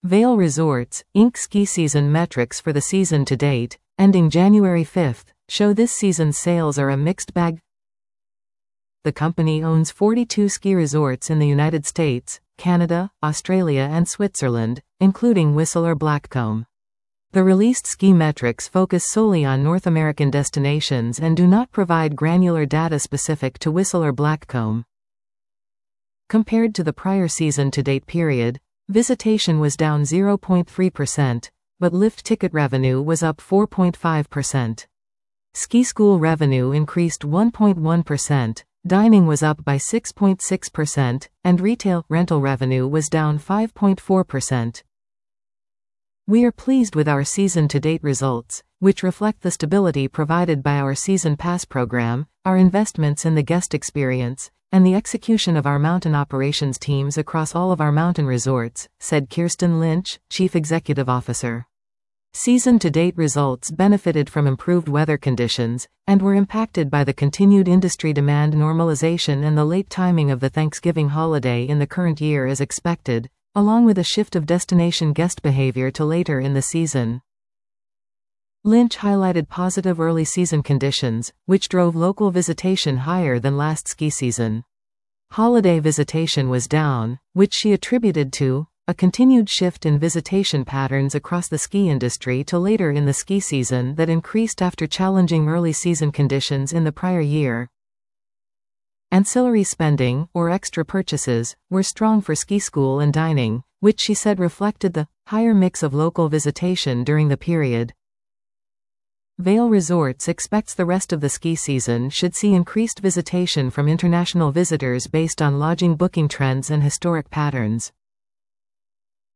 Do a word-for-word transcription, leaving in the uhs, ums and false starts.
Vail Resorts, Incorporated ski season metrics for the season to date, ending January fifth, show this season's sales are a mixed bag. The company owns forty-two ski resorts in the United States, Canada, Australia and Switzerland, including Whistler Blackcomb. The released ski metrics focus solely on North American destinations and do not provide granular data specific to Whistler Blackcomb. Compared to the prior season-to-date period, visitation was down zero point three percent, but lift ticket revenue was up four point five percent. Ski school revenue increased one point one percent, dining was up by six point six percent, and retail rental revenue was down five point four percent. We are pleased with our season-to-date results, which reflect the stability provided by our season pass program, our investments in the guest experience, and the execution of our mountain operations teams across all of our mountain resorts, said Kirsten Lynch, Chief Executive Officer. Season-to-date results benefited from improved weather conditions, and were impacted by the continued industry demand normalization and the late timing of the Thanksgiving holiday in the current year as expected, along with a shift of destination guest behavior to later in the season. Lynch highlighted positive early season conditions, which drove local visitation higher than last ski season. Holiday visitation was down, which she attributed to a continued shift in visitation patterns across the ski industry to later in the ski season that increased after challenging early season conditions in the prior year. Ancillary spending, or extra purchases, were strong for ski school and dining, which she said reflected the higher mix of local visitation during the period. Vail Resorts expects the rest of the ski season should see increased visitation from international visitors based on lodging booking trends and historic patterns.